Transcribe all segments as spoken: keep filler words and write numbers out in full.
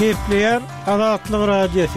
Kepler Azatlyk Radiosu.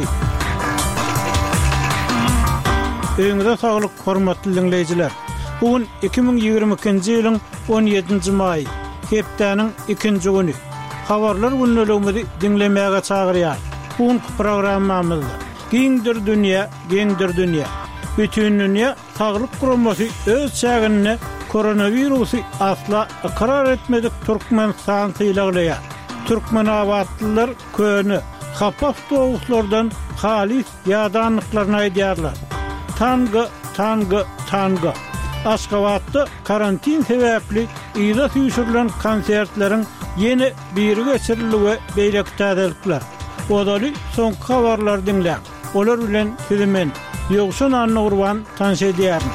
Öňüňizde saglyk, hormatly dinleýijiler. Bugün iki bin ýygrimi ikinji ýylyň on ýedinji maý, hepdeniň ikinji güni. Habarlar günneligimizi dinlemäge çagyrýar. Bugünkü programmamyzda giňdir dünýä, giňdir dünýä. Bütün dünýä saglyk guramasy öz çägine koronavirusy asla ikarar etmedik Türkmenistan sylaglaya. Türkmen awatlylar köni hapaf dowuslardan halis ýadanlyklaryny aýdýarlar. Tanga, tanga, tanga. Aşgabatda karantin sebäpli ýyla süýşürilen konsertleriň ýene biri geçiriligi beýlekdädelikler. Odaly soňky habarlar dinläp, olar bilen sizimen Ýogşan Annurwan tanşedýär.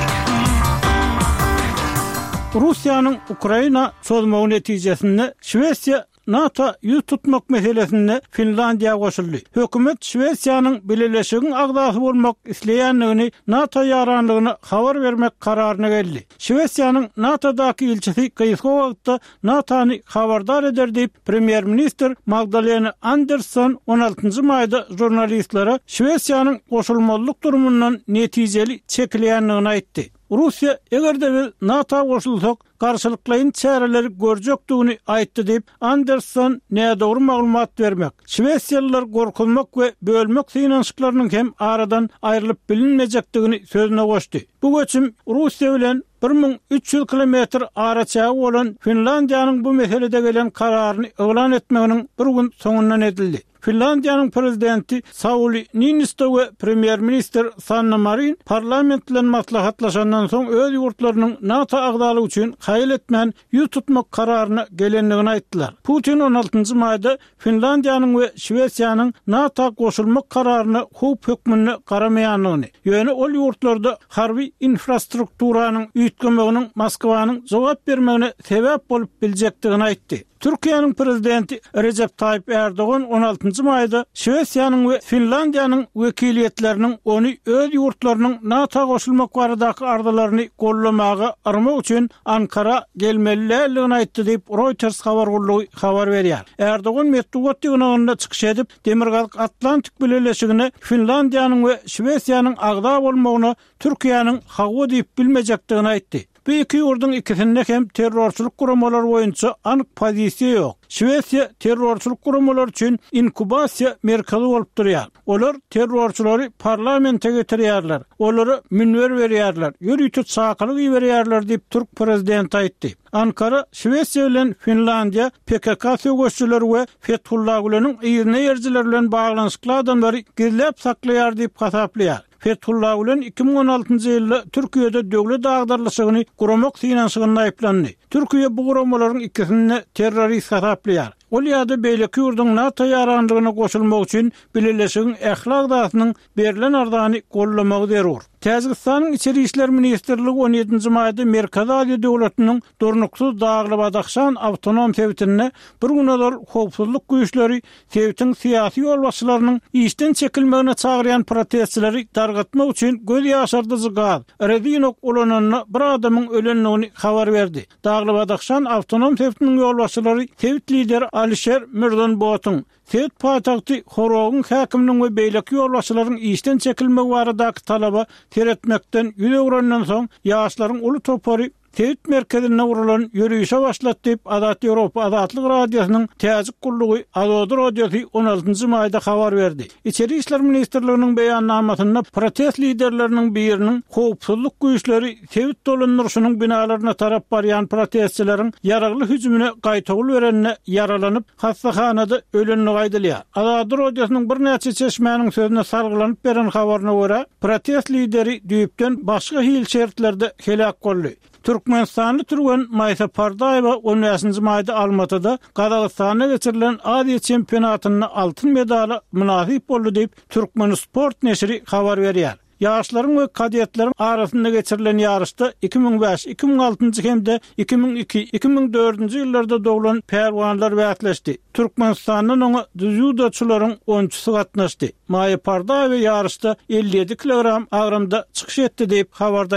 Russiýanyň Ukraina çözmegi netijesinde Şwesiýa NATO ýüz tutmak meselesinde Finlandiýa goşuldy. Hökümet Şwesiýanyň birleşigiň agdasy bolmak isleýänligini, NATO ýaranlygyny habar bermek kararyna geldi. Şwesiýanyň NATO'daky ilçisi Kayskowagda NATO'ny habardar eder diýip Premier-minister Magdalena Andersson on altynjy maýda jurnalistlere Şwesiýanyň goşulmalyk durumundan netijeli çekilýänligini aýtdy. Russiýa egerde biz NATO goşulsak garşylyklaryň çäreleri görjekdigini aýtdy diýip Andersson näme dogry maglumat bermek. Şwesiýalılar gorkulmak we bölmek synanşyklarynyň hem aradan aýrylyp bilinmejekdigini sözüne goşdy. Bu göçüm Russiýa bilen bir min üç ýüz kilometr araçagy bolan Finlandiýanyň bu meselede gelen kararyny eglan etmeginiň bir gün soňundan edildi. Finlandiýanyň prezidenti Sauli Niinisto we premier-minister Sanna Marin parlament bilen maslahatlaşandan soň öz ýurtlarynyň NATO agdaly üçin haýyl etmän ýüz tutmak kararyna gelenligini aýtdylar. Putin on altynjy maýda Finlandiýanyň we Şwesiýanyň NATO goşulmak kararyny hup hökmüne garamaýanlygyny, ýöne ol ýurtlarda harby infrastrukturanyň üýtgemeginiň Moskwanyň jogap bermegine sebäp bolup biljekdigini aýtdy. Türkiýanyň prezidenti Recep Tayyip Erdoğan on altynjy maýda Şwesiýanyň we Finlandiýanyň wekiliýetleriniň ony öz ýurtlarynyň NATO goşulmak baradaky ardalaryny gollamagy armak üçin Ankara gelmeliligini aýtdy diýip Reuters habar gullugy habar berýär. Erdoğan Medvedev ýygynyňda çykyş edip Demirgalyk Atlantik birleşigine Finlandiýanyň we Şwesiýanyň agda bolmagyny Türkiýanyň hawa diýip bilmejekdigini aýtdy. Bu iki ýurduň ikisinde hem terrorçuluk guramalary boýunça anyk pozisiýa ýok. Şwesiýa terrorçuluk guramalary üçin inkubasiýa merkezi bolup durýar. Olar terrorçulary parlamente getirýärler. Olary münwer berýärler. Ýürüýtüp çakylyk berýärler diýip Türk prezidenti aýtdy. Ankara, Şwesiýa bilen Finlandiýa P K K söwüşçüleri we Fethullah Güleniniň ýerine ýerjiler bilen baglanyşykly adamlary gizläp saklaýar diýip hasaplaýar. Fethullah Gülen iki bin on altynjy ýylda Türkiýede döwlet agdarlyşygyny guramak synanşygyny aýplandy. Türkiýe bu guramalaryň ikisini terrorist hasaplaýar. Ol ýa-da beýleki ýurduň NATO ýaranlygyna goşulmak üçin birleşigiň ählak datynyň berilen ardany gollamagy zerur. Täzgistanyň içeri işler ministrligi on ýedinji maýda Merkezi Aziýa döwletiniň durnuksuz Dagly Badakhşan awtonom sewtine bir günler howpsuzlyk güýçleri sewtiň syýasy ýolbaşçylarynyň işden çekilmegine çagyrýan protestçileri dargatmak üçin göz ýaşardyjy gaz Redinok ulananyna bir adamyň ölenligini habar berdi. Dagly Badakhşan awtonom sewtiniň ýolbaşçylary sewt lideri Alisher Mirdanbotyň Sewt paýtagty Horogyň häkiminiň we beýleki ýolbaşçylaryň işden çekilmegi baradaky talaba teretmekden ýüze urandan soň ýaşlaryň uly topary Sewt merkezine urulan ýürüýüşe başlatdy diýip Azat Ýewropa Azatlyk radiosynyň täzik gullugy Azad radiosu on altynjy maýda habar berdi. İçeri işler ministrliginiň beýannamasyna protest liderleriniň biriniň howpsuzlyk güýçleri Sewt dolandyryşynyň binalaryna tarap barýan protestçileriň ýaragly hüjümine gaýtagyl berenine yaralanyp hastahanada ölenligi aýdylýar. Azad radiosynyň bir näçe çeşmäniň sözüne salgylanyp beren habaryna görä, protest lideri düýüpden başga hil şertlerde helak boldy. Türkmenistanly türgen Maýsa Pardaýewa on beşinji maýda Almatyda Gazagystana geçirilen Aziýa çempionatyna altyn medala münasip boldy diýip Türkmen sport neşri habar berýär. Ýaşlaryň we kadetleriň arasynda geçirilen ýarışda iki bin beş, iki bin alty hemde iki bin iki, iki bin dördünji ýyllarda doglan perwanlar wagtlaşdy. Türkmenistanyň oňa judoçylaryň onçusy gatnaşdy. Maýa Pardaýewa ýarışda elli ýedi kilogram agrymda çykyş etdi diýip habarda